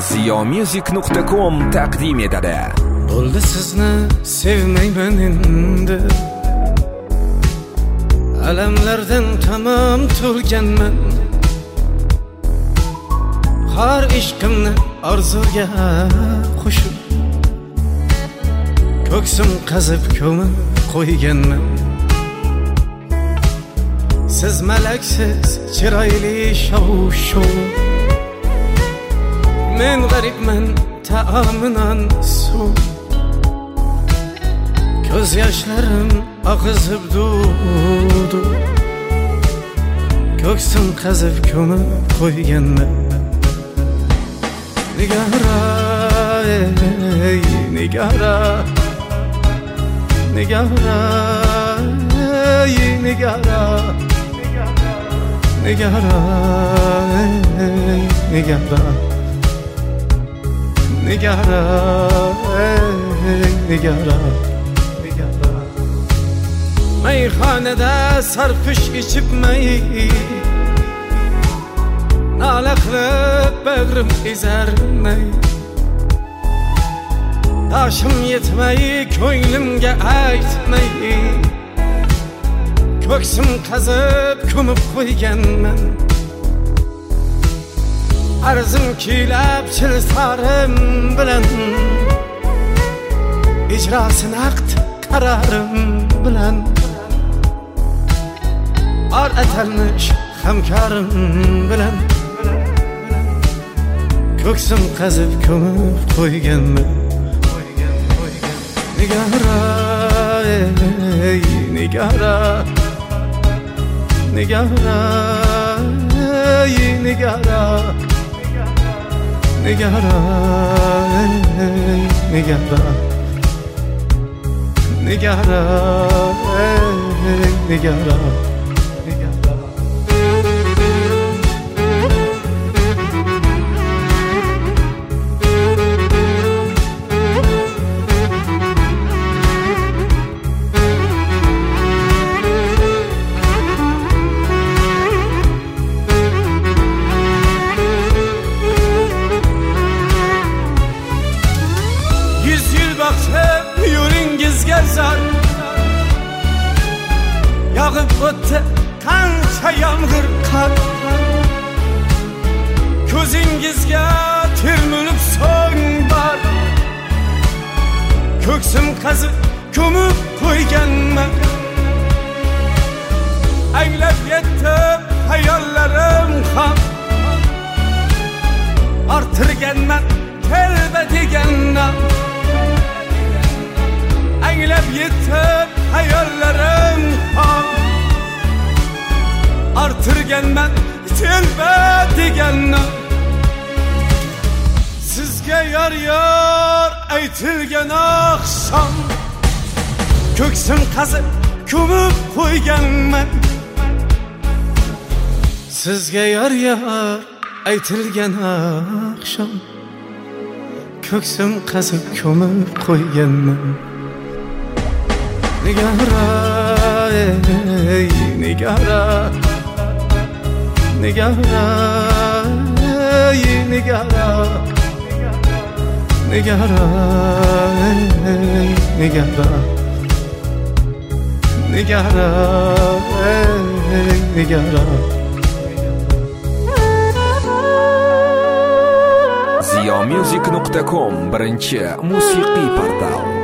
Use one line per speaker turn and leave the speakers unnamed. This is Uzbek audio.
ziyomusic.com taqdim etadi.
Bo'ldi sizni sevmayman endi, alamlardan tamom to'lganman. Har ishqimni orzuga qo'shib, ko'ksim qazib ko'mib qo'yganman. Siz malaksiz chiroyli shov-shuv, men g'aribman taominan suv. Ko'z yoshlarim oqizib duv-duv, ko'ksim qazib ko'mib qo'yganman. Nigara, ey nigara, nigara, ey nigara, nigara, ey nigara, nigara, ey nigara. Meyhanede sarpiş içipmey, nala qilib bag'rim ezarmay. Taşım yetmey, ko'nglimga aytmay, ko'ksim qazib ko'mib qo'yganman. Arzim kuylab chilsarim bilan, ijrosi naqd qararim bilan. Ar atalmish hamkorim bilan, ko'ksim qazib ko'mib qo'yganman. Nigara, ey nigara, nigara, ey nigara, nigara, ey nigara, nigara, ey nigara. Zar yağıp o'tdi qancha yomg'ir qar, ko'zingizga termilib so'ng bor, ko'ksim qazib ko'mib qo'yganman. Anglab yetdim hayollarim ham, orttirganman telba degandan. Anglab yetib hayollarim ham, orttirganman telba degandan. Sizga yor aytilgan oqshom, ko'ksim qazib ko'mib qo'yganman. Sizga yor aytilgan oqshom, ko'ksim qazib ko'mib qo'yganman. Nigara, ey nigara, nigara, ey nigara, nigara, ey nigara, nigara, ey nigara.
ziyomusic.com birinchi musiqiy portal.